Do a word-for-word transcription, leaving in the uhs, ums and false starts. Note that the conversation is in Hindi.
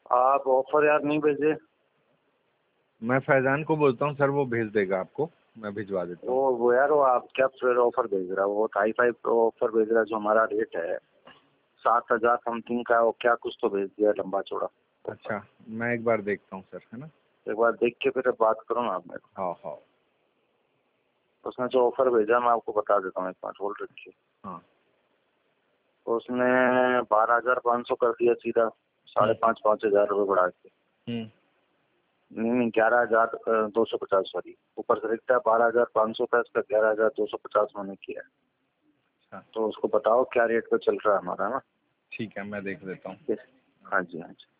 आप ऑफर यार नहीं भेजे। मैं फैजान को बोलता हूँ सर, वो भेज देगा आपको, मैं भिजवा देता हूँ। वो वो यार वो आप क्या फिर ऑफर भेज रहा है, वो हाई फाइव ऑफर भेज रहा है। जो हमारा रेट है सात हजार समथिंग का, वो क्या कुछ तो भेज दिया लंबा चौड़ा। अच्छा, मैं एक बार देखता हूँ सर, है ना। एक बार देख के फिर बात करो ना आप मेरे को। हाँ हाँ। उसने जो ऑफर भेजा मैं आपको बता देता हूँ, एक मिनट होल्ड रखिए। हाँ। उसने बारह हजार पाँच सौ कर दिया सीधा, साढ़े पाँच पाँच हजार रुपये बढ़ा के। हम्म। नहीं नहीं, ग्यारह हजार दो सौ पचास सॉरी, ऊपर से लिखता है बारह हजार पाँच सौ का, इसका ग्यारह हजार दो सौ पचास मैंने किया है। अच्छा, तो उसको बताओ क्या रेट पे चल रहा है हमारा ना। ठीक है, मैं देख लेता हूँ। हाँ जी हाँ जी।